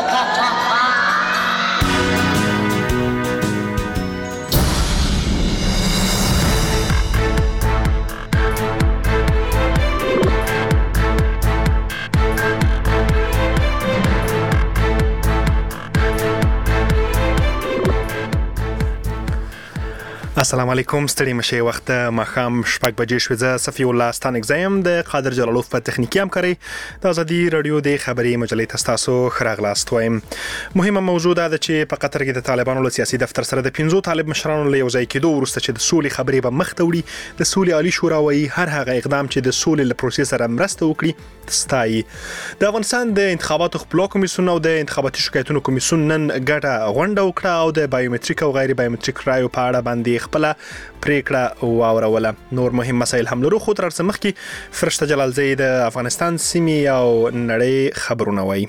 السلام علیکم ستړي مشه وخت ماخام شپږ بجې شوې زه صفی الله ستانک زیم د قادر جلالوف په تخنیکی همکاري د ازادي رادیو د خبري مجلې تاسو خراغلاست وایم. مهمه موضوع ده چې په قطر کې د طالبانو له سیاسي دفتر سره د 15 طالب مشرانو له یو ځای کېدو وروسته چې د سولې خبرې به مخ ته وړي د سولې عالی شورا وايي هر هغه اقدام چې د سولې له پروسې سره مرسته وکړي ستایي. د افغانستان د انتخاباتو خپل کمیسیون او د انتخاباتي شکایتونو کمیسیون نن ګډه غونډه وکړه او د بایومټریک او غیر بایومټریک رایو په اړه باندې خپل پریکړه واوروله. نور مهم مسایل هم لرو خو تر څه مخکې فرشته جلالزی د افغانستان سیمې او نړۍ خبرونه وایي.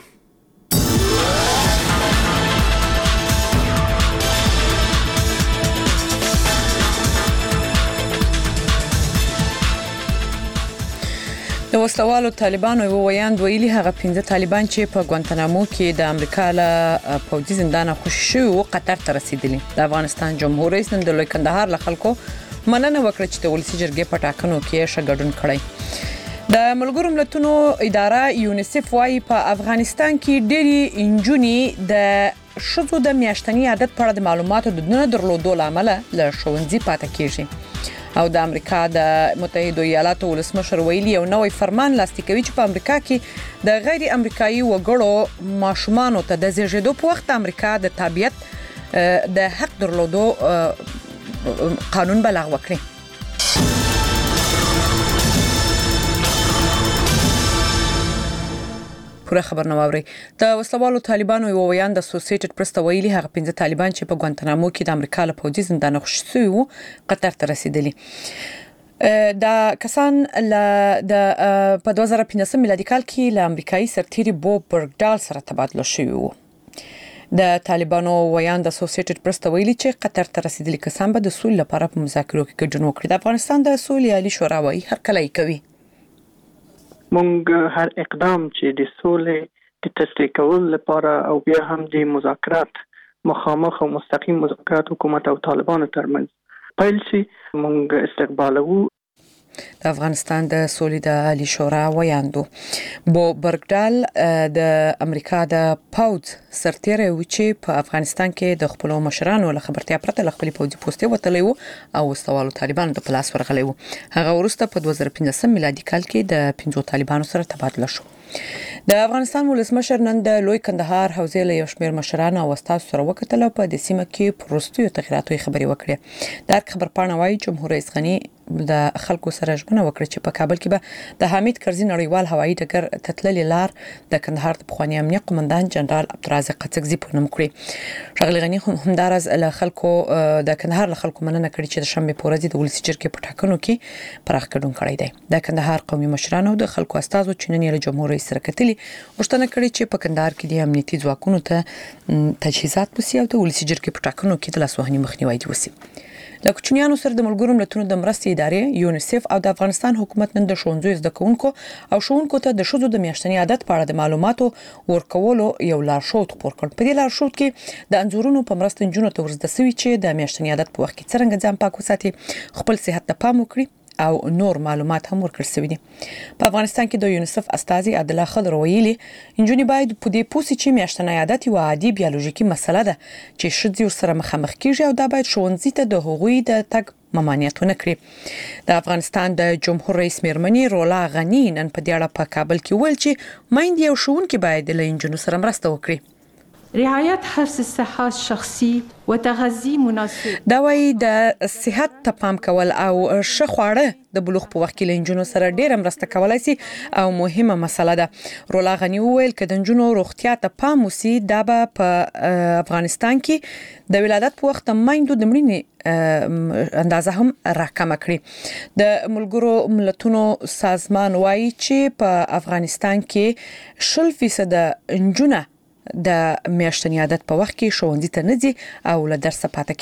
د وسلوالو طالبانو وویاند ویلي هغه 15 طالبان چې په ګوانتانامو کې د امریکا له پوځي زندان خوشي شوي او قطر ته رسیدلي. د افغانستان جمهور رئیس نن د لوی کندهار له خلکو مننه وکړه چې د ولسی جرګې په ټاکنو کې شګډون کړی. د ملګرو ملتونو اداره یونیسف وايي په افغانستان کې ډېری انجونی د شذو د میاشتنی عادت په اړه د معلوماتو د نه درلودو لامل له ښوونځي پاتې کیږي. او د امریکا د متحده ایالاتو ولسمشر ویلي یو نوې فرمان لاسلیک کوي چې په امریکا کې د غیر امریکایي وګړو ماشومانو ته د زیږیدو په وخت امریکا د تابعیت د حق درلودو قانون بلغ وکړي. پوره خبر نه واوري. د وسلوالو طالبانو یو ویاند د اسوسییټډ پریس ته ویلي هغه 15 طالبان چې په ګوانتانامو کې د امریکا له پوځي زندان خوشي شوي وو قطر ته رسیدلي. دا کسان په 2015 میلادي کال کې له امریکایي سرتیري بوب برګډال سره تبادله شوي وو. د طالبانو ویاند د اسوسییټډ پریس ته ویلي چې قطر ته رسیدلي کسان به د سولې لپاره په مذاکرو کې ګډون وکړي. د افغانستان د سولې عالی شورا وايي هر کله یې کوي. مونږ هر اقدام چې د سولې د تشریح کولو لپاره او بیا هم د مذاکرات مخامخ او مستقیم مذاکرات حکومت او طالبانو ترمنځ پیل شي مونږ استقبالوو. د افغانستان د سولې د عالی شورا ویاندو بو برګډال د امریکا د پاوز سرتیری و چې په افغانستان کې د خپل مشرانو له خبرتیا پرته ل خپل پوځي پوسټي وتلی وو او وسلوالو طالبانو د پلاس ورغلی وو. هغه وروسته په 2015 میلادي کال کې د 15 طالبانو سره تبادله شو. د افغانستان ولسمشر نن د لوی کندهار حوزې له یو شمېر مشرانو او استادو سره وکتل او په د سیمه کې پروستیو تغیراتو خبري وکړه. د خبرپاڼه وايي جمهور رئیس غنی د خلکو سره ژمنه وکړه چې په کابل کې به د حمید کرزي نړیوال هوایي ډګر تتللي لار د کندهار د پخوانی امنیه قومندان جنرال عبدالرزاق قڅکزي په نوم کړی. ښاغلي غنی همدارز له خلکو د کندهار له خلکو مننه کړې چې د شنبه په ورځ د ولسی جرګې په ټاکنو کې پراخ ګډون کړی دی. د کندهار قومي مشرانو د خلکو استادو چې نن یې جمهور رئیس سره کتلي غوښتنه کړې چې په کندهار کې د امنیتي ځواکونو ته تجهیزات وسی او د ولسی جرګې په ټاکنو کې د لاسوهنې مخنیوي وسی. د کوچنیانو سره د ملګرو ملتونو د مرستې ادارې یونیسف او د افغانستان حکومت نن د ښوونځیو زده کوونکو او ښوونکو ته د شذو د میاشتنی عادت په اړه د معلوماتو ورکولو یو لارښود خپور کړ. په دې لارښود کې د انځورونو په مرسته نجونو ته ورزده شوی چې د میاشتنی عادت په وخت کې څنګه ځان پاک وساتي، خپل صحت ته پام وکړي او نور معلومات هم ورکړل شوي دي. په افغانستان کې د یونیسف استاذي عادله خضر ویلي انجونې باید په دې پوسې چې میاشتنی عادت یو عادي بیولوژیکي مسله ده چې ښځې سره مخامخ کیږي او دا باید ښوونځي ته د هغوی د تګ ممانعت ونه کړي. د افغانستان د جمهور رئیس میرمنې رولا غنی نن په دې اړه په کابل کې ویل چې میندې او ښوونکي باید له انجونو سره مرسته وکړي. رعایت حفظ الصحه شخصي و تغذیه مناسب. دا وايي د صحت ته پام کول او ښه خواړه د بلوغ په وخت کې لنجونو سره ډېر مرسته کولای شي او مهمه مسله ده. رولا غنی وویل چې د نجونو روغتیا ته پام وسی دا به په افغانستان کې د ولادت په وخت میندو د مړینې اندازه هم راکمه کړي. د ملګرو ملتونو سازمان وايي چې په افغانستان کې 0% نجونه د میاشتنی عادت په وخت کې ښوونځي ته نه ځي او له درسه پاتې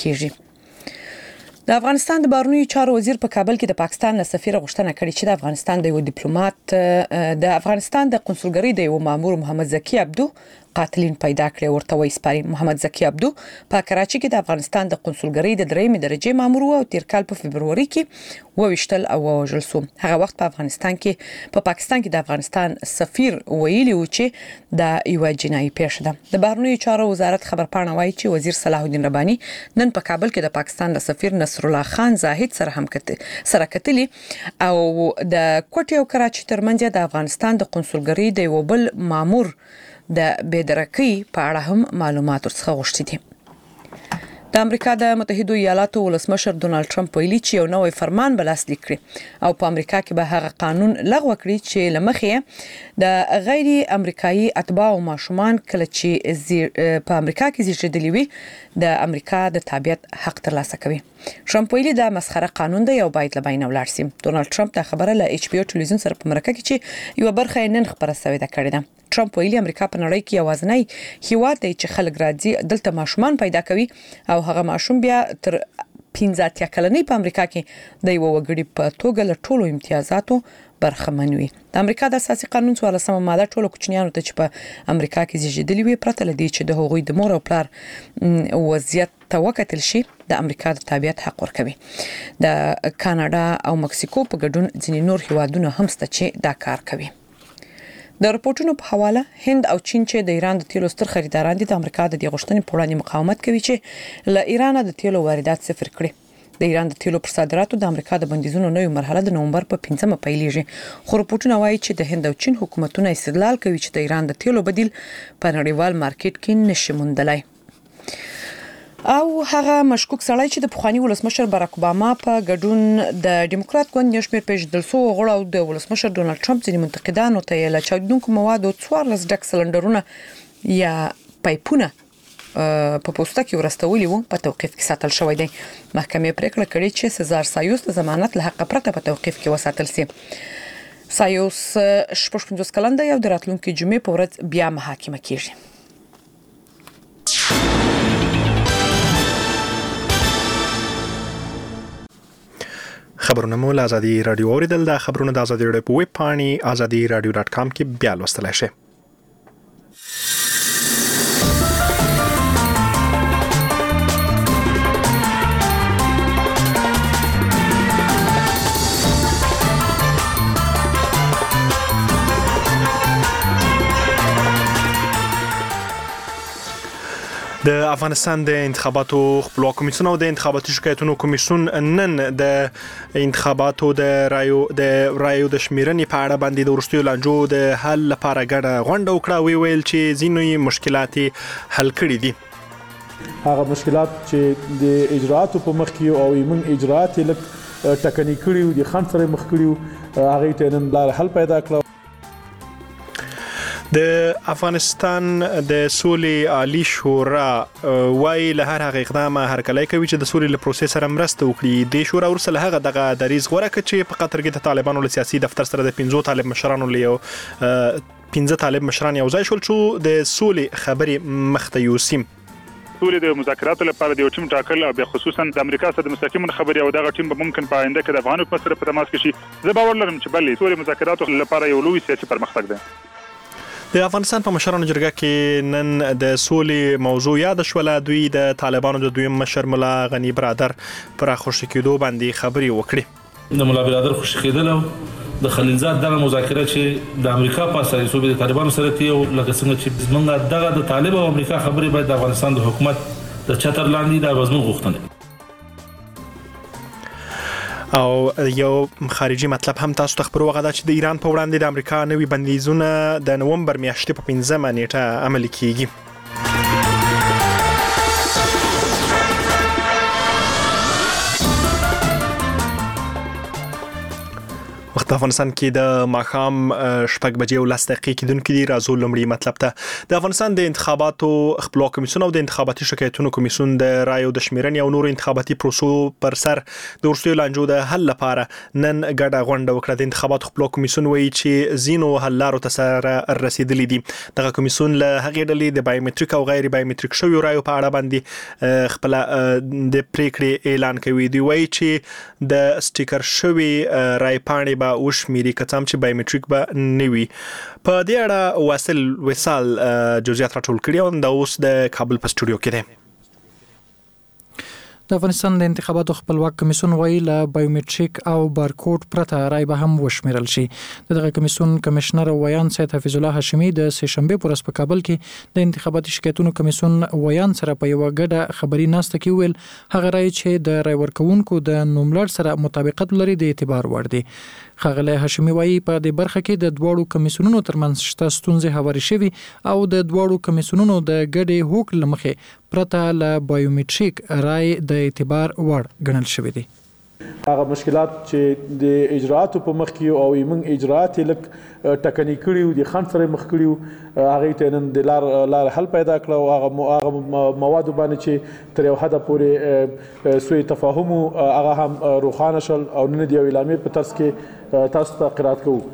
کیږي. د افغانستان د بهرنیو چارو وزیر په کابل کې د پاکستان له سفیر غوښتنه کړې چې د افغانستان د یو ډیپلوماټ د افغانستان د قونسلګرۍ د یو مامور محمد زکی عبدو قاتلین پیدا کړي ورته وایي سپاری. محمد زکی عبدو په کراچي کې د افغانستان د قونسلګرۍ د 3مې درجه مامور او تیر کال په فبروري کې وویشتل او وژل شو. هغه وخت په پاکستان کې د افغانستان سفیر ویلي و چې د یو جنایي پیښه ده. د بهرنیو چارو وزارت خبرپاڼه وایي چې وزیر صلاح الدین رباني نن په کابل کې د پاکستان د سفیر نصر الله خان زاهد سره کتلی او د کوټې او کراچي ترمنځ د افغانستان د قونسلګرۍ د یو بل مامور د بېدرکۍ په اړه هم معلومات ورڅخه غوښتي دي. د امریکا د متحده ایالاتو ولسمشر ډونالد ټرمپ ویلي چې یو نوې فرمان به لاسلیک کړي او په امریکا کې به هغه قانون لغوه کړي چې لمخې د غیر امریکایي اتباع او ماشومان کله چې په امریکا کې زیږیدلي وي د امریکا د تابعیت حق ترلاسه کوي. ټرمپ ویلي دا مسخره قانون دی او باید له بین ولاړ شي. ډونالد ټرمپ دا خبره له ایچ پی او ټلویزیون سره په مرکه کې چې یو برخه نن خبره شوې ده کړې ده. ټرمپ ویلي امریکا په نړۍ کې یوازینی هیواد دی چې خلک راځي دلته ماشومان پیدا کوي او هغه ماشوم بیا تر 15 کلنۍ په امریکا کې د یو وګړي په توګه له ټولو امتیازاتو برخمن وي. د امریکا د اساسي قانون 14مه ماده ټولو کوچنیانو ته چې په امریکا کې زیږیدلي وي پرته لدی چې د هغوی د مور او پلار وضعیت ته وکتل شي د امریکا د تابعیت حق ورکوي. د کاناډا او مکسیکو په ګډون ځینې نور هیوادونه هم شته چې دا کار کوي. د رپورټونو په حواله هند او چین چې د ایران د تیلو ستر خریداران دي د امریکا د دې غوښتنې په وړاندې مقاومت کوي چې له ایران د تیلو واردات صفر کړي. د ایران د تیلو پر صادراتو د امریکا د بندیزونو نوې مرحله د نومبر په 5مه پیلېږي. خو رپورټونه وایي چې د هند او چین حکومتونه استدلال کوي چې د ایران د تیلو بدیل په نړیوال مارکیټ کې نشي موندلای. او هغه مشکوک سړی چې د پخوانی ولسمشر باراک اوباما په ګډون د ډیموکرات ګوند نشمیر پیژندل سو غړو او د ولسمشر ډونالد ټرمپ ځینې منتقدانو ته له چاودونکو موادو 14 ډک سلندرونه یا پایپونه په پوسټه کې ورستولي وو په توقيف کې ساتل شوی دی. محکمې پریکړه کړې چې سزار سایوس د ضمانت له حق پرته په توقيف کې وساتل شي. سایوس 55 کلن دی او د راتلونکي جمعې په ورځ بیا محاکمه کیږي. خبرونه مو له ازادي رادیو اوریدل. د خبرونو د ازادي رادیو په ویب پاڼې azadiradio.com کې بیا لوستلای شئ. د افغانستان د انتخاباتو خپلواک کمیسیون او د انتخاباتي شکایتونو کمیسیون نن د انتخاباتو د رایو د شمیرنې په اړه باندې د وروستیو لانجو د حل لپاره ګډه غونډه وکړه. ویل چې ځینې مشکلات حل کړي دي. هغه مشکلات چې د اجراءاتو په مخ کې او ایمن اجراءات لک ټکنی کړي دي خان سره مخ کړي هغه ته نن لار حل پیدا کړ. د افغانستان د سولې عالی شورا وايي له هر هغه اقدام هرکلی کوي چې د سولې له پروسس سره مرسته وکړي. د شورا ورسره هغه دغه دریز غوړه کړي چې په قطر کې د طالبانو له سیاسي دفتر سره د 15 طالب مشرانو له 15 طالب مشران یو ځای شول چې د سولې خبرې مخته یوسیم. سولې د مذاکراتو لپاره د یو ټیم ټاکل او خصوصا د امریکا سره د مستقیم خبرې او دغه ټیم به ممکن په آینده کې د افغان حکومت سره په تماس کې شي. زه باور لرم چې بلې سولې مذاکراتو لپاره یو لوی سیاسي پرمختګ دی. د افغانستان په مشرانو جرګه کې نن د سولې موضوع یاد شوله. دوی د طالبانو د دویم مشر مولا غنی برادر پر خوشی کېدو باندې خبرې وکړي. د مولا برادر خوشی کېدل او د خلیلزاد دغه مذاکره چې د امریکا په اساس صوبې د طالبانو سره تي او لکه څنګه چې زمونږ دغه د طالب او امریکا خبرې باید د افغانستان د حکومت د چتر لاندې د وزمو غوښتنه او یو خارجي مطلب هم تاسو ته خبرو غواړم چې د ایران په وړاندې د امریکا نوي بندیزونه د نومبر میاشتې په 15مه نیټه عملي کیږي. وخت افغانستان کې د ماښام 6 بجې او 10 دقیقې کېدونکې دي. راځو لومړی مطلب ته. د افغانستان د انتخاباتو خپلواک کمیسیون او د انتخاباتي شکایتونو کمیسیون د رایو د شمیرنې او نورو انتخاباتي پروسو پر سر د وروستیو لانجو د حل لپاره نن ګډه غونډه وکړه. د انتخاباتو خپلواک کمیسیون وایي چې زینو حل لارو ته سره رسیدلې دي. دغه کمیسیون له هغې ډلې د بایومټریک او غیر بایومټریک شویو رایو په اړه باندې خپل د پریکړې اعلان کوي. دی وایي چې د سټیکر شوی رای پاڼې به وشمیري کڅم چې بایومټریک به نوي په دې اړه واصل وصال جزئیات راټول کړي او د اوس د کابل په سټوډیو کې دی. د افغانستان د انتخاباتو خپلواک کمیسیون وایي له بایومټریک او بارکوډ پرته رای به هم وشمیرل شي. دغه کمیسیون کمشنر ویان سید حفیظ الله هاشمی د سهشنبه پر ورځ په کابل کې د انتخاباتي شکایتونو کمیسیون ویان سره په یو غډه خبري ناسته کې ویل هغه رای چې د رای ورکوونکو د نوملړ سره مطابقت لري د اعتبار وړ دی. ښاغلی هاشمی وایي په دې برخه کې د دواړو کمیسیونونو ترمنځ شته ستونزې هوارې شوي او د دواړو کمیسیونونو د ګډې هوک له مخې پرته له بایومټریک رای د اعتبار وړ ګڼل شوی دی. هغه مشکلات چې د اجراءاتو په مخ کې او موږ اجراءات لک ټکنی کړیو د خان سره مخ کړیو هغه ته نن د لار حل پیدا کړو هغه مواد باندې چې تر یو حد پورې سوء تفاهم هغه هم روخانه شل او نن د اعلامیې په ترڅ کې تاسو ته قرات کوو.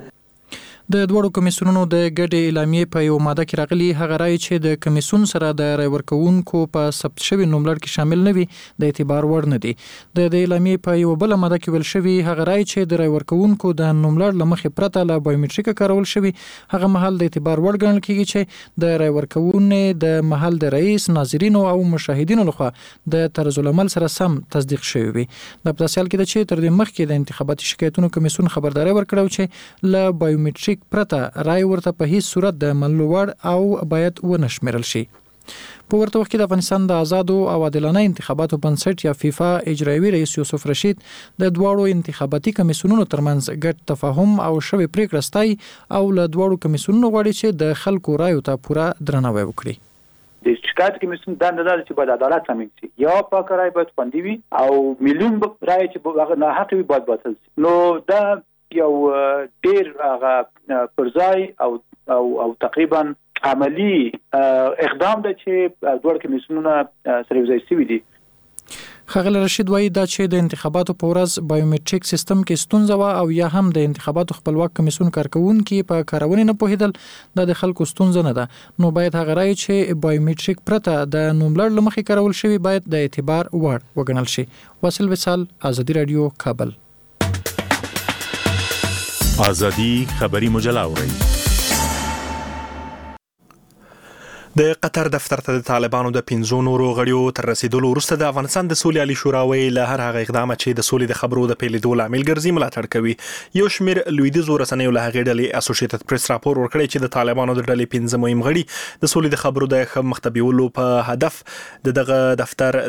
د دوړو کمیسیونونو د ګډې اعلامیې په یو ماده کې راغلي هغه رای چې د کمیسیون سره د رای ورکوونکو په ثبت شوی نوملړ کې شامل نه وي د اعتبار وړ نه دي. د اعلامیې په یو بل ماده کې ویل شوی هغه رای چې د رای ورکوونکو د نوملړ لمخې پرته له بایومټریک کارول شوی هغه محل د اعتبار وړ ګڼل کیږي چې د رای ورکوونکو د محل د رئیس ناظرینو او مشاهدینو لخوا د طرز العمل سره سم تصدیق شوی وي. د پرتسیال کې د چې تر دې مخکې د انتخاباتي شکایتونو کمیسیون خبرداري ورکړو چې له بایومټریک پرته رای ورته په هیڅ صورت د منلو وړ او باید ونشمیرل شي. په ورته وخت کې د افغانستان د آزادو او عادلانه انتخاباتو بنسټ یا فیفا اجرایوي رئیس یوسف رشید د دواړو انتخاباتي کمیسیونونو ترمنځ ګډ تفاهم او شوی پریکړه ستای او له دواړو کمیسیونونو غواړي چې د خلکو رایو ته پوره درناوی وکړي. د شکایت کمیسیون د اندازه چې باید عدالت تامین شي یا پاک رای باید خوندي وي او میلیون رای چې هغه ناحق وي باید باطل شي. نو دا یو ډیر هغه پرځای او تقریبا عملی اقدام ده چې دوړ کمیسیونونه سره وزای شوي دي. ښاغلی رشید وایي دا چې د انتخاباتو په ورځ بایومټریک سیستم کې ستونزه وه او یا هم د انتخاباتو خپلواک کمیسیون کارکوونکي په کارونې نه پوهېدل دا د خلکو ستونزه نه ده. نو باید هغه رای چې بایومټریک پرته د نوملړ له مخې کارول شوي باید د اعتبار وړ وګڼل شي. واصل وصال، ازادي رادیو، کابل. ازادي خبري مجله اوري. د قطر دفتر ته د طالبانو د 15 نورو غړیو تر رسیدلو وروسته د افغانستان د سولې عالی شورا ویل له هر هغه اقدامات چې د سولې د خبرو د پیلېدو لامل ګرځي ملاتړ کوي. یو شمېر لویدیځو رسنیو له هغې ډلې اسوسییټډ پریس راپور ورکړی چې د طالبانو د ډلې 15 مهم غړي د سولې د خبرو د ښه مخ ته بیولو په هدف دغه دفتر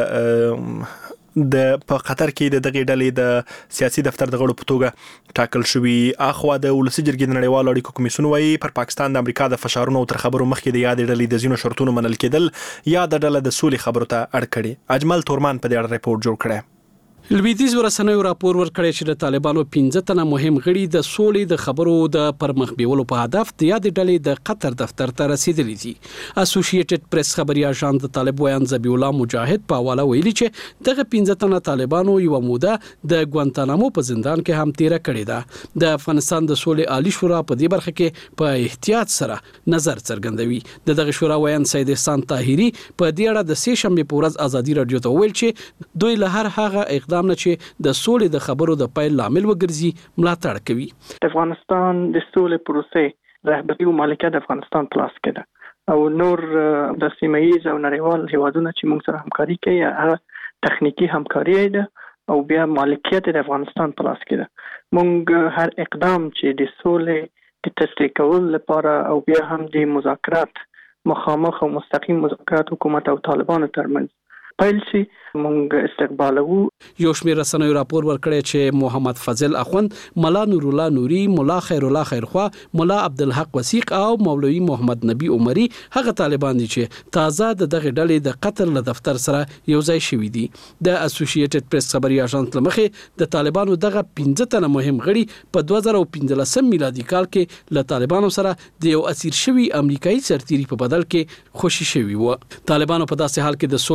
په قطر کې د دغه ډلې د سیاسي دفتر د غړو په توګه ټاکل شوی. اخوا د ولسی جرګې د نړیوالو اړیکو کمیسیون وایي پر پاکستان د امریکا د فشارونو تر خبرو مخکې د یاد ډلې د زینو شرطونو منل کېدل یا د ډله د سولې خبرو ته اړ کړي. اجمل تورمان په دې اړه ریپورت جوړ کړی. لویدیځ رسنیو راپور ورکړی چې د طالبانو 15 تنه مهم غړي د سولې د خبرو د پرمخ بیولو په هدف د یاد ډلې د قطر دفتر ته رسیدلي دي. اسوسییټډ پریس خبري اژانس د طالب ویان ذبیح الله مجاهد په حواله ویلي چې دغه 15 تنه طالبانو یو موده د ګوانتانامو په زندان کې هم تیر کړی ده. د افغانستان د سولې عالی شورا په دې برخه کې په احتیاط سره نظر څرګندوي. دغه شورا ویان سید احسان طاهری په دې اړه د سه شنبه په ورځ ازادي رادیو ته ویل چې دوی له هر هغه اقدام نه چې د سولې د خبرو د پیل لامل وګرځي ملاتړ کوي. افغانستان د سولې پروسې رهبري او مالکیت د افغانستان په لاس کې ده او نور د سیمه ییز او نړیوال هیوادونو چې موږ سره همکاري کوي هغه تخنیکی همکاري ده او بیا مالکیت د افغانستان په لاس کې ده. موږ هر اقدام چې د سولې د تصدیق کول لپاره او بیا هم د مذاکرات مخامخ او مستقیم مذاکرات حکومت او طالبانو ترمنځ پیل شي مونږ استقبالو. یو شمېر رسنیو راپور ورکړی چې محمد فضل اخوند، مولا نور الله نوري، مولا خیر الله خیرخوا، مولا عبدالحق وثیق او مولوی محمد نبی عمری هغه طالبان دي چې تازه دغه ډلې د قطر له دفتر سره یو ځای شوي دي. د اسوسییټډ پریس خبري اژانس لمخې د طالبانو دغه 15 تنه مهم غړي په 2015 میلادي کال کې له طالبانو سره د یو اسیر شوی امریکایي سرتیري په بدل کې خوشي شوي وو. طالبانو په داسې حال کې د سولې د خبرو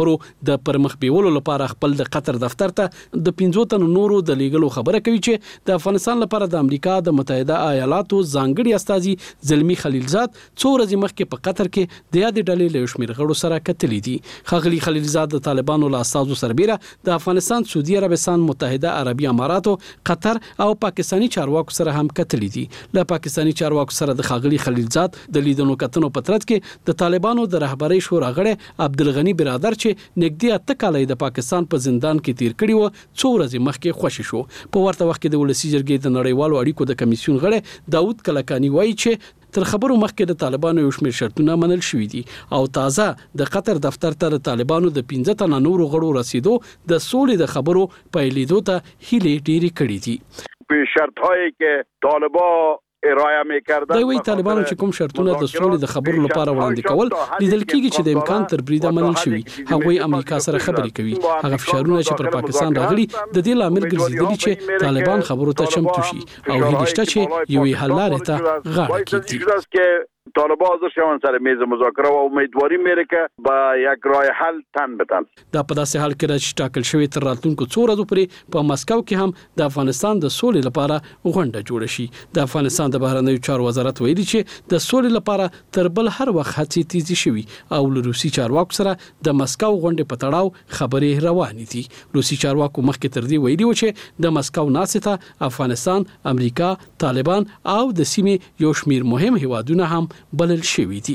خبرو د پرمخ بیولو لپاره خپل د قطر دفتر ته د 15 تن نورو د لیګلو خبره کوي چې د افغانستان لپاره د امریکا د متحده ایالاتو ځانګړي استازي زلمی خلیلزاد څو ورځې مخکې په قطر کې د یادې ډلې له شمیر غړو سره کتلې دي. ښاغلي خلیلزاد د طالبانو له استازو سربېره د افغانستان، سعودي عربستان، متحده عربي اماراتو، قطر او پاکستاني چارواکو سره هم کتلې دي. له پاکستاني چارواکو سره د ښاغلي خلیلزاد د لیدنو کتنو په ترڅ کې د طالبانو د رهبرۍ شورا غړی عبدالغني برادر چې نږدې 8 کاله د پاکستان په زندان کې تیر کړی و څو ورځې مخکې خوشی شو. په ورته وخت کې د ولسی جرګې د نړیوالو اړیکو د کمیسیون غړی داود کلکانی وایي چې تر خبرو مخکې د طالبانو یو شمېر شرطونه منل شوي دي او تازه د قطر دفتر ته د طالبانو د 15 تنه نورو غړو رسیدو د سولې د خبرو پیلېدو ته هیلې ډېرې کړې دي. په شرطهایی که طالبان ارائه می‌کردن دا وی طالبانو چې کوم شرطونه د سولې د خبرو لپاره وړاندې کول لیدل کېږي چې د امکان تر بریده منل شوي. هغوی امریکا سره خبرې کوي. هغه فشارونه چې پر پاکستان راغلي د دې لامل ګرځېدلي چې طالبان خبرو ته چمتو شي او هیله شته چې یوې حل لارې ته غاړه کېږدي. طالبان حاضر شوند سر میز مذاکره و امیدواری میره که با یک راه حل تن بدن. دا په داسې حال کې چې ټاکل شوی تر راتلونکو څو ورځو پورې په مسکو کې هم د افغانستان د سولې لپاره غونډه جوړه شي. د افغانستان د بهرنیو چارو وزارت ویلي چې د سولې لپاره تر بل هر وخت هڅې تیزی شوي او له روسي چارواکو سره د مسکو غونډې په تړاو خبرې روانې دي. روسي چارواکو مخکې تر دې ویلي و چې د مسکو ناستې افغانستان، امریکا، طالبان او د سیمې یو شمیر مهم هیوادونه هم بلل شوی دي.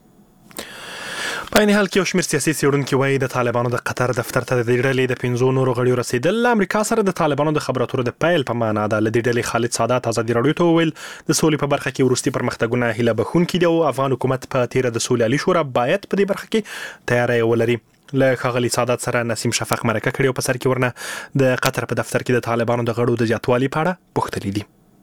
په این حال کې یو شمېر سیاسي څېړونکي وایي د طالبانو د قطر دفتر ته د دې ډلې د 15 نورو غړیو رسیدل له امریکا سره د طالبانو د خبرو اترو د پیل په معنا ده. له دې ډلې خالد سادات ازادي راډیو ته وویل د سولې په برخه کې وروستي پرمختګونه هیله بښونکي دي او افغان حکومت په تیره د سولې عالي شورا باید په دې برخه کې تیاری ولري. له ښاغلي سادات سره نسیم شفق مرکه کړې او په سر کې ورنه د قطر په دفتر کې د طالبانو د غړو د زیاتوالي په اړه پوښتلي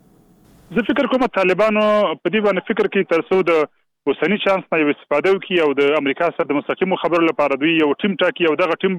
دي. زه فکر کوم طالبانو په دې باندې فکر کوي تر څو د اوسنی چانس نه استفاده وکړي او د امریکا سره د مستقیمو خبرو لپاره دوی یو ټیم ټاکي او دغه ټیم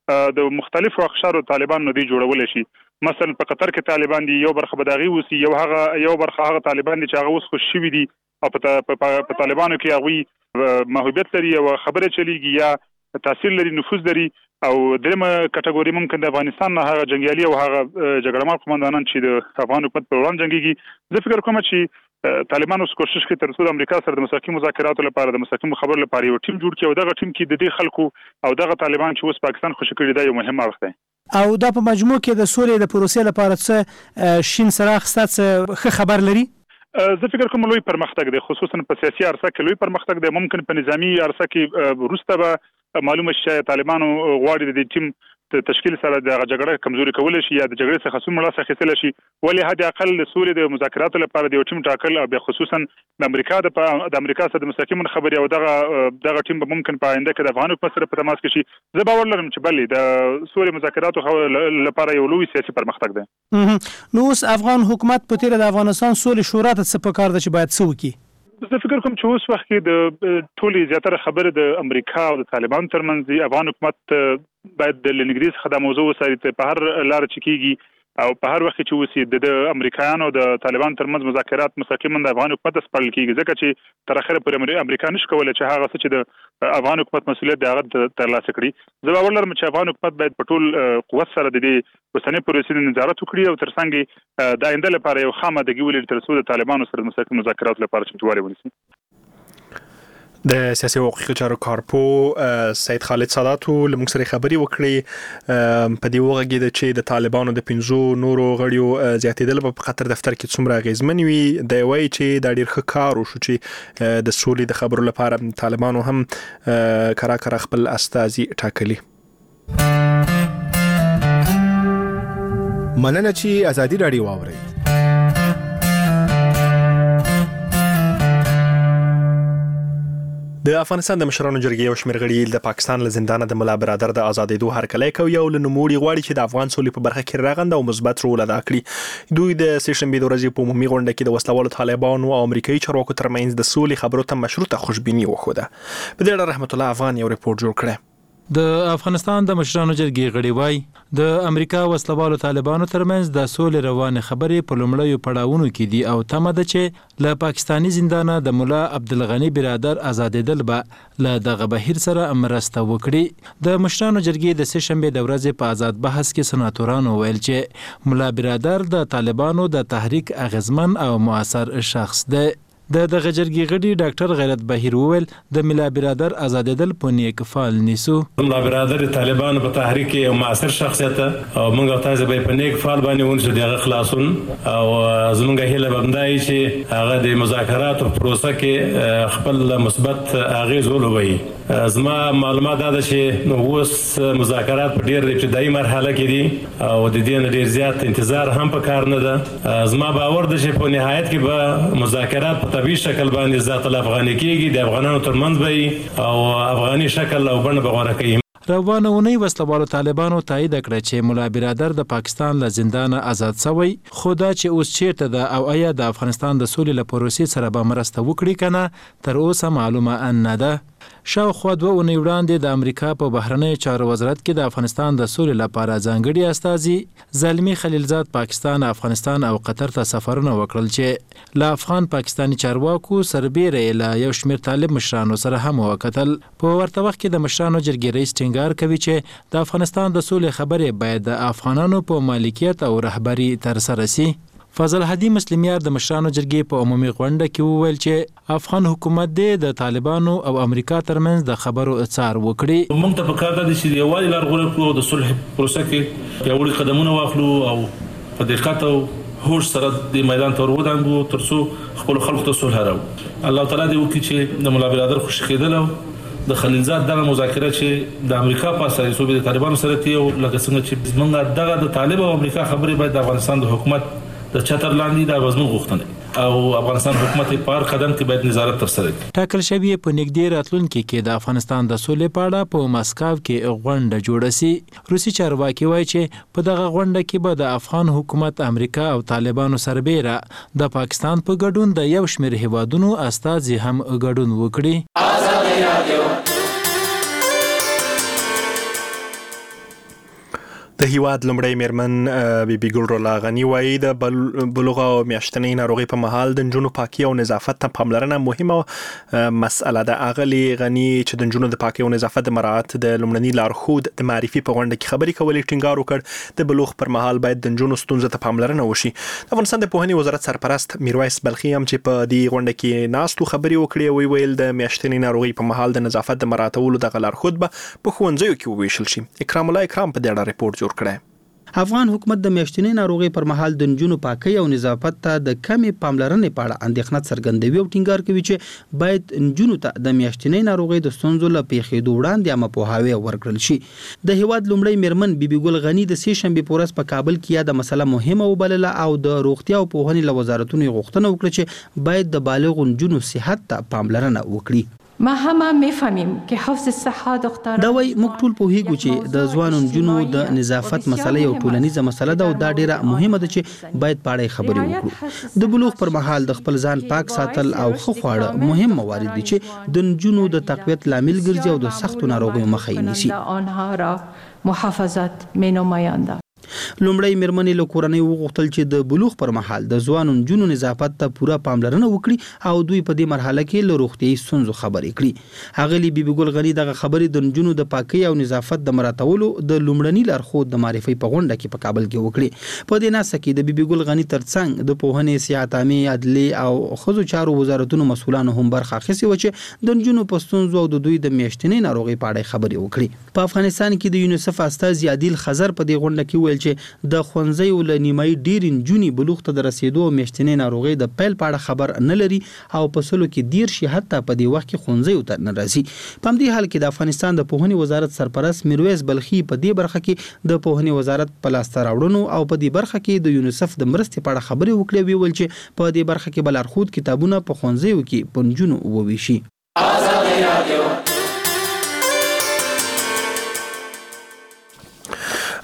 د مختلفو اقشارو طالبان نه دی جوړول شي. مثلا په قطر کې طالبان دي، یو برخه بداغي وسی، یو برخه هغه طالبان دي چې هغه اوس خوش شوي دي او په طالبانو کې هغه محبوبیت لري او خبره چلیږي یا تاثیر لري، نفوذ لري. او درېمه کټګوري ممکن د افغانستان نه هغه جنگیالي او هغه جګړهمار قومندانان چې د افغان حکومت په وړاندې جنگيږي. زه فکر کوم چې طالبان اوس کوشش کوي تر څو د امریکا سره د مستقیم مذاکراتو لپاره د مستقیم خبرو لپاره یو ټیم جوړ کړي او دغه ټیم کې د دې خلکو او دغه طالبان چې اوس پاکستان خوشی کړي دا یو مهم اړخ دی. او دا په مجموع کې د سولې د پروسې لپاره څه شین څراغ ستاسو خبر لري؟ زه فکر کوم لوی پرمختګ دی، خصوصا په سیاسي عرصه کې لوی پرمختګ دی. ممکن په نظامی عرصه کې وروسته به معلومه شي طالبانو غواړي د ټیم تشکیل سره د جګړې کمزوري کول شي یا د جګړې څخه څومره لاس اخیستل شي، ولې حد اقل د سولې د مذاکراتو لپاره د یو ټیم ټاکل او خصوصا د امریکا سره د مستقیم خبري او دغه ټیم به ممکن په آینده کې د افغان حکومت سره په تماس کې شي. زه باور لرم چې بلې د سولې مذاکراتو لپاره یو لوی سیاسي پرمختګ دی. نو اوس افغان حکومت په تیر د افغانستان سولې شورا ته څه پکار ده چې باید څه وکړي؟ زه فکر کوم چې اوس وخت کې د ټولې زیاتره خبره د امریکا او د طالبان ترمنځ دی. افغان حکومت باید د لنګریز څخه د موضوع وساري په هر لار چې کیږي او په هر وخت چې وسی د امریکایانو د طالبان ترمنځ مذاکرات مستقیما د افغان حکومت سپارل کیږي، ځکه چې تر اخره پورې امریکا نشي کولای چې هغه څه چې د افغان حکومت مسؤلیت دی هغه ترلاسه کړي. زه باور لرم چې افغان حکومت باید په ټول قوت سره د دې اوسنۍ پروسې نظارت وکړي او ترڅنګ د آینده لپاره یو خامدګي ولري تر څو د طالبانو سره مستقیم مذاکرات لپاره چمتووالی ونیسي. د سیاسي او حقوقي چارو کارپو سید خالد سادات لمونږ سره خبري وکړي په دې وغږیده چې د طالبانو د 15 نورو غړیو زیاتېدل په قطر دفتر کې څومره اغیزمن وي. د وایي چې دا ډیر ښه کار وشو چې د سولې د خبرو لپاره طالبانو هم کرا خپل استازي ټاکلي. مننه چې ازادي راډیو واوري. د افغانستان د مشرانو جرګې یو شمېر غړي د پاکستان له زندانه د ملا برادر د آزادېدو هرکلی کوي او له نوموړي غواړي چې د افغان سولې په برخه کې رغنده او مثبت رول ادا کړي. دوی د سې شنبې د ورځې په عمومي غونډه کې د وسلوالو طالبانو او امریکایي چارواکو ترمنځ د سولې خبرو ته مشروطه خوشبیني وښوده. په دې اړه رحمت الله افغان یو ریپورت جوړ کړی. د افغانستان د مشرانو جرګې غړي وایي د امریکا وسلوالو طالبانو ترمنځ د سولې روانې خبرې په لومړیو پړاوونو کې دي او تمه ده چې له پاکستاني زندانه د مولا عبدالغني برادر آزادېدل به له دغه بهیر سره مرسته وکړي. د مشرانو جرګې د سه شنبې د ورځې په آزاد بحث کې سناتورانو ویل چې مولا برادر د طالبانو د تحریک اغیزمن او مؤثر شخص دی. د دغه جرګې غړي ډاکټر غیرت بهیر وویل د مولا برادر آزادېدل په نیک فعال نیسو. مولا برادر طالبانو په تحریک کې یو مؤثر شخصیت او موږ تاسو به په نیک فعال باندې ونشو دغه خلاصون او زموږ هیله بندای چې هغه د مذاکراتو پروسه کې خپل مثبت اغیز ولوي. زما معلومات دا چې نو اوس مذاکرات په ډېر ابتدایي مرحله کې دي او د دې نه ډېر زیات انتظار هم پکار نه ده. زما باور ده چې په نهایت کې به مذاکرات په طبیعي شکل باندې ذات الافغاني کېږي د افغانانو ترمنځ به او افغاني شکل او بڼه به غوره کوي. روانه اونۍ وسلوالو طالبانو تایید کړه چې مولا برادر د پاکستان له زندانه آزاد شوی، خو دا چې اوس چیرته ده او آیا د افغانستان د سولې له پروسې سره به مرسته وکړي کنه تر اوسه معلومه نه ده. شاوخوا 2 اونۍ وړاندې د امریکا په بهرنیو چارو وزارت کې د افغانستان د سولې لپاره ځانګړي استازي زلمی خلیلزاد پاکستان، افغانستان او قطر ته سفرونه وکړل چې له افغان پاکستاني چارواکو سربېره له یو شمېر طالب مشرانو سره هم وکتل. په ورته وخت کې د مشرانو جرګې رئیس ټینګار کوي چې د افغانستان د سولې خبرې باید د افغانانو په مالکیت او رهبري ترسره شي. فضل هدی مسلمیار د مشرانو جرګې په عمومي غونډه کې وویل چې افغان حکومت د طالبانو او امریکا ترمنځ د خبرو څار وکړي. موږ ته پکار ده چې یوازې لار غوړه کړو د صلح پروسه کې پیاوړي قدمونه واخلو او په دقت او هوش سره د میدان ته ورودانګو ترڅو خپل خلکو ته صلح راوړو. الله تعالی دې وکړي چې د مولا برادر خوشی کېدل او د خلیلزاد دغه مذاکره چې د امریکا په اساس صوبې د طالبانو سره تي او لکه څنګه چې موږ دغه د طالب او امریکا خبرې باید د افغانستان د حکومت د چتر لاندې د وزمن غوښتنه او افغانستان حکومت په هر قدم کې باید نظارت ترسره کړي. ټاکل شوی په نږدې راتلونکي کې د افغانستان د سولې په اړه په مسکو کې غونډه جوړه شي. روسي چارواکي وایي چې په دغه غونډه کې به د افغان حکومت، امریکا او طالبانو سربېره د پاکستان په ګډون د یو شمېر هیوادونو استازي هم ګډون وکړي. د هیواد لمړی میرمن بیبي ګلرولا غنی وایي د بلوغ او میاشتنۍ ناروغۍ په مهال د نجونو پاکي او نظافت ته پاملرنه مهمه مسأله ده. اغلی غنی چې د نجونو د پاکي او نظافت د مراعات د لمړني لارښود د معرفي په غونډه کې خبرې کولې ټینګار وکړ د بلوغ پر مهال باید د نجونو ستونزې ته پاملرنه وشي. د افغانستان د پوهنې وزارت سرپرست میرویس بلخي هم چې په دې غونډه کې ناستو خبرې وکړې ویل د میاشتنۍ ناروغۍ په مهال د نظافت د مراعاتولو دغه لارښود به په ښوونځیو کې وویشل شي. اکرام الله اکرام په دې اړه ریپورت جوړ کړی. افغان حکومت د میاشتنۍ ناروغۍ پر مهال د نجونو پاکۍ او نظافت ته د کمې پاملرنې په اړه اندېښنه څرګندوي او ټینګار کوي چې باید نجونو ته د میاشتنۍ ناروغۍ د ستونزو له پیښېدو وړاندې عامه پوهاوی ورکړل شي. د هیواد لومړی میرمن بیبي ګل غنی د سې شنبې په ورځ په کابل کې یاده مسله مهمه وبلله او د روغتیا او پوهنې له وزارتونو غوښتنه وکړه چې باید د بالغو نجونو صحت ته پاملرنه وکړي. ما همه میفهمیم که حفظ صحه دختران دا وای موږ ټول پوهیږو چې د ځوانو نجونو د نظافت مسله یو ټولنیزه مسله ده او دا ډیره مهمه ده چې باید په اړه خبرې وکړو. د بلوغ پر مهال د خپل ځان پاک ساتل او ښه خواړه مهم موارد دي چې د نجونو د تقویت لامل ګرځي او د سختو ناروغیو مخه یې نیسي. آنها را محافظت مینمایند. لومړی میرمنې له کورنۍ وغوښتل چې د بلوغ پر مهال د ځوانو نجونو نظافت ته پوره پاملرنه وکړي او دوی په دې مرحله کې له روغتیايي ستونزو خبرې کړي. اغلی بیبي ګل غنی دغه خبرې د نجونو د پاکۍ او نظافت د مراعاتولو د لومړني لارښود د معرفي په غونډه کې په کابل کې وکړي. په دې ناسه کې د بیبي ګل غنی ترڅنګ د پوهنې، صحت عامه، عدلیې او ښځو چارو وزارتونو مسؤلانو هم برخه اخیستې و چې د نجونو په ستونزو او د دوی د میاشتنۍ ناروغۍ په اړه خبرې وکړي. په افغانستان کې د یونیسف استازي عادل خزر په دې غونډه کې ویل چې د ښوونځیو له نیمایي ډېرې نجونې بلوغ ته د رسېدو او میاشتنۍ ناروغۍ د پیل په اړه خبر نه لري او په سلو کې 13 حتی په دې وخت کې ښوونځیو ته نه راځي. په همدې حال کې د افغانستان د پوهنې وزارت سرپرست میرویس بلخي په دې برخه کې د پوهنې وزارت په لاسته راوړنو او په دې برخه کې د یونیسف د مرستې په اړه خبرې وکړې ویل چې په دې برخه کې به لارښود کتابونه په ښوونځیو کې په نجونو وویشي.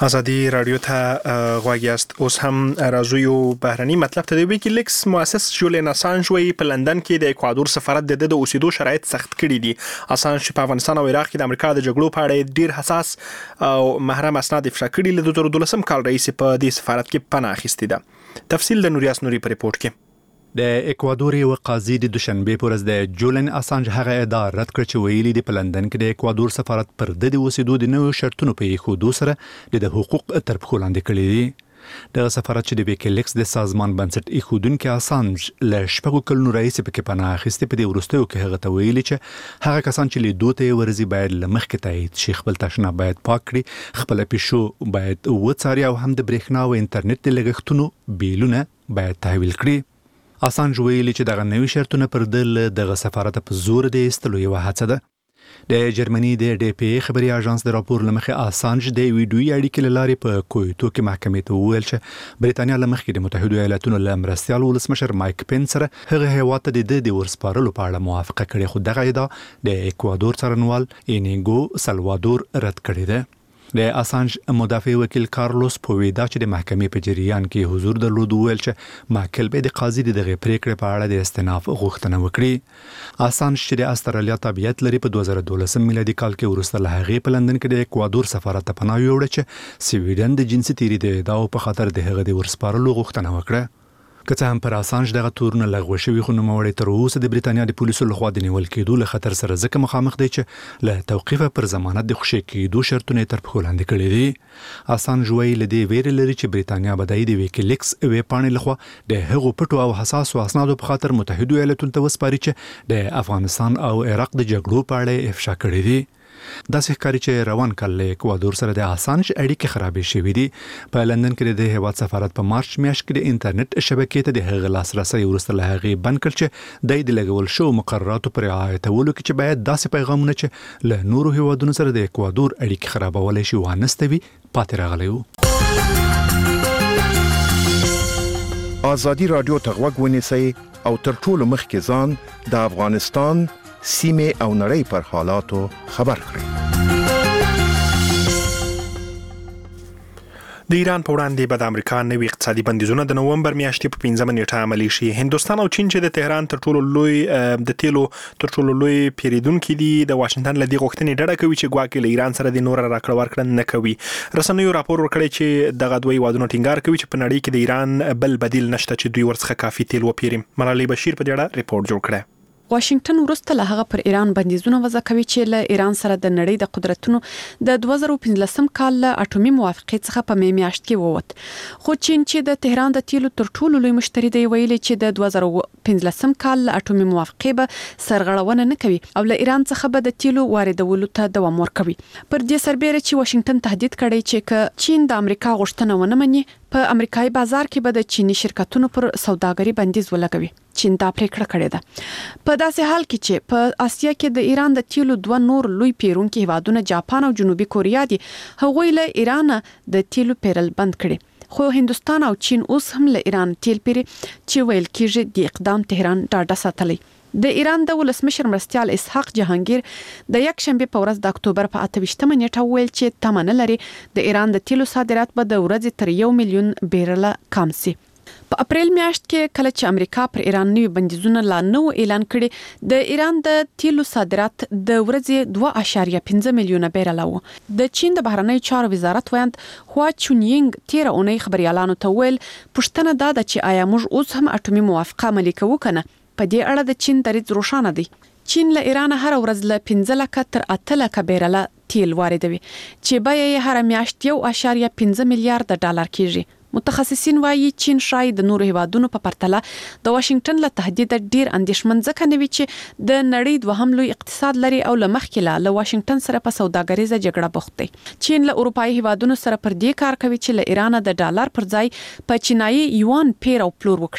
ازادي رادیو ته غواګیاست. اوس هم راځو یو بهرني مطلب ته. د ویکیلیکس مؤسس جولین اسانج وی په لندن کې د اکوادور سفارت د اوسېدو شرایط سخت کړي دي. اسانج په افغانستان او عراق کې د امریکا د جګړو په اړه ډیر حساس او محرم اسناد افشا کړي. له 2012 کال رئیس په دې سفارت کې پناه اخیستې ده. تفصیل د نوریاس نوري په ریپورت کې. د اکوادور یو قاضي د دوشنبه پر ورځ د جولین اسانج هغه ادعا رد کړ چې ویلي دی په لندن کې د اکوادور سفارت پر د اوسېدو د نوو شرطونو په ایښودو سره د حقوق تر پښو لاندې کړي دي. د سفارت چې د ویکیلیکس د سازمان بنسټ ایښودونکو اسانج له شپږو کلونو رئیس په کې پناه اخیستې. په دې وروستیو کې هغه ته ویلي چې هغه کسان چې لیدو ته ورزي باید له مخکې تایید شي، خپل تشنه باید پاک کړي، خپل پیشو باید وڅاري او هم د برېښنا او انټرنیټ د لګښتونو بیلونه باید تحویل کړي. اسانج ویلي چې دغه نوي شرطونه پر دل دغه سفارت په زور د ایستلو یو هڅه ده. د جرمني د ډي پی ای خبري اژانس د راپور لمخې اسانج د ویډیوي اړیکې لارې په کویټو کې محکمې ته وویل چې بریتانیا لمخې د متحده ایالاتونو له مرستيال ولسمشر مایک پنس سره هغه هیواد ته د ورسپارلو په اړه موافقه کړې، خو دغه ادعا د اکوادور څارنوال اینیګو سلوادور رد کړې ده. د اسانج مدافع وکیل کارلوس پویدا چې د محکمې په جریان کې حضور درلود ویل چې ماکل به د قاضي دغه پریکړې په اړه د استئناف غوښتنه وکړي. اسانج چې د استرالیا تابعیت لري په 2012 میلادي کال کې وروسته له هغې په لندن کې د اکوادور سفارت ته پناه یووړه چې سویډن د جنسي تیري د ادعاو په خاطر د هغه د ورسپارلو غوښتنه وکړه. که څه هم پر اسانج دغه تورونه لغوه شوي، خو نوموړی تر اوسه د بریتانیا د پولیسو لخوا د نیول کېدو له خطر سره ځکه مخامخ دی چې له توقیفه پر ضمانت د خوشي کېدو شرطونه تر پښو لاندې کړي دي. اسانج ویلي له دې ویرې لري چې بریتانیا به د ویکیلیکس ویب پاڼې لخوا د هغو پټو او حساسو اسنادو په خاطر متحده ایالاتونو ته وسپاري چې د افغانستان او عراق د جګړو په اړه افشا کړي دي. داسې ښکاري چې روان کال له اکوادور سره د اسانج اړیکې خرابې شوې دي. په لندن کې د هیواد سفارت په مارچ میاشت کې د انټرنیټ شبکې ته د هغه لاسرسي وروسته له هغې بند کړ چې د لګول شو مقرراتو پر رعایتولو کې چې باید داسې پیغامونه چې له نورو هیوادونو سره د اکوادور اړیکې خرابولای شي وانستوي پاتې راغلی وو. ازادي رادیو ته غوږ ونیسئ او تر ټولو مخکې ځان د افغانستان سیمه او نړۍ پر حالاتو خبر کړئ. د ایران په وړاندې به د امریکا نوي اقتصادي بندیزونه د نومبر میاشتې په 15 نیټه عملي شي. هندستان او چین چې د تهران تر ټولو لوی پیریدونکو دي د واشنگټن لدی غوښتنې ډډه کوي چې ګواکې له ایران سره د نور راکړه ورکړه نه کوي. رسنیو راپور ورکړی چې دغه دوی وادونه ټینګار کوي چې په نړۍ کې د ایران بل بدیل نشته چې دوی ورڅخه کافي تیل وپیري. ملالۍ بشیر په دې اړه ریپورت جوړ کړی. واشنگټن وروسته له هغه پر ایران بندیزونه وضع کوي چې له ایران سره د نړۍ د قدرتونو د 2015 کال له اټومي موافقې څخه په می میاشت کې ووت. خو چین چې د تهران د تیلو تر ټولو لوی مشتری دی ویلي چې د 2015 کال له اټومي موافقې به سرغړونه نه کوي او له ایران څخه به د تیلو واردولو ته دوام ورکوي. پر دې سربېره چې واشنگټن تهدید کړی چې که چین د امریکا غوښتنه ونه مني په امریکایي بازار کې به د چینی شرکتونو پر سوداګري بندیز ولګوي. چین دا پریکړه کړې ده. په داسې حال کې چې په اسیا کې د ایران د تیلو دوه نور لوی پیرونکو هیوادونه جاپان او جنوبي کوریا دي، هغوی له ایران د تیلو پیرل بند کړي. خو هندستان او چین اوس هم له ایران تیل پیري چې ویل کېږي د اقدام تهران ډاډه ساتلی. د ایران د ولسمشر مرستيال اسحاق جهانگیر د یک شنبه په ورځ د اکتوبر په 28 نیټه ویل چې تمنه لري د ایران د تیلو صادرات به د ورځې تر 1 میلیون بیرله کم شي. په اپریل میاشت کې کله چې امریکا پر ایران نوي بندیزونه لا نو اعلان کړي، د ایران د تیلو صادرات د ورځې 2.5 میلیونه بیرله وو. د چین د بهرنیو چارو وزارت ویاند هوا چونینګ 13 اونۍ خبريالانو ته ویل پښتنه دا ده چې آیا موږ اوس هم اټومي موافقه عملي کوو کنه. په دې اړه د چین دریځ روښانه دی. چین له ایران هر ورځ له 15 لک تر 8 لک بیرله تیل واردوي چې بیه یې هر میاشت 1.5 میلیارډ ډالر کیږي. متخصصین وایي چین شاید د نورو هیوادونو په پرتله د واشنگټن له تهدید ډیر اندیشمن ځکه نوي چې د نړۍ دوهم لوی اقتصاد لري او له مخکې له واشنگټن سره په سوداګریزه جګړه بوخت دی. چین له اروپایي هیوادونو سره پر دې کار کوي چې له ایران د ډالر پر ځای په چینایي یوان پیر او پلور وکړي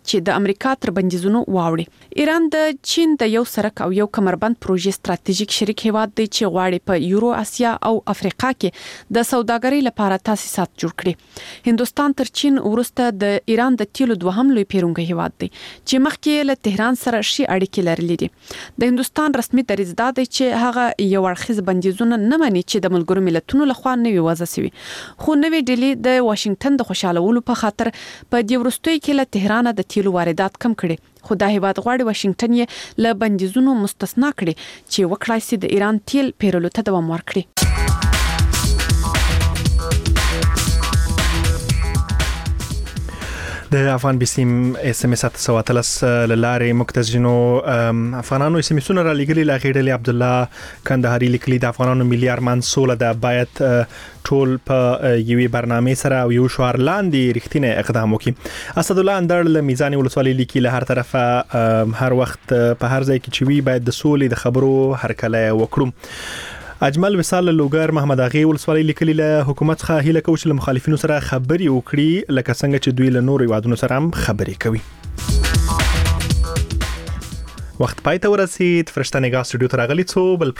چې د امریکا تر بندیزونو واوړي. ایران د چین د یو سرک او یو کمربند پروژې ستراتیژیک شریک هیواد دی چې غواړي په یورو اسیا او افریقا کې د سوداګرۍ لپاره تاسیسات جوړ کړي. هندستان تر چین وروسته د ایران د تیلو دوهم لوی پیرونکی هیواد دی چې مخکې له تهران سره شي اړیکې لرلې دي. د هندستان رسمي دریځ دا دی چې هغه یو اړخیز بندیزونه نه مني چې د ملګرو ملتونو لخوا نوي وضع شوي. خو نوې ډیلي د واشنگټن د خوشالولو په خاطر په دې وروستیو کې له تهران د تیلو واردات کم کړي. خو دا هیواد غواړي واشنگټن یې له بندیزونو مستثنا کړي چې وکړای شي د ایران تیل پیرلو ته دوام ورکړي. د افغان بسیم اس ام اس 713 لاره مکتزینو افغانانو اس ام اسونه را لګلی لا غیډلی عبد الله کندهاري لیکلي د افغانانو ملي ارمان سوله د باید ټول په یوې برنامه سره او یو شعار لاندې رښتینی اقدام وکړي. اسد الله اندړ له میزان ولسوالۍ لیکي له هر طرفه هر وخت په هر ځای کې چې وی باید د سولې د خبرو هرکله وکړو. اجمل وصال لوګر محمد اغي ولسوالۍ لیکلي له حکومت څخه هیله کوي چې له مخالفینو سره خبري وکړي لکه څنګه چې دوی له نورو هیوادونو سره هم خبري کوي. وخت پای ته ورسید فرشته نگاه سټوډیو ته راغلی څو بل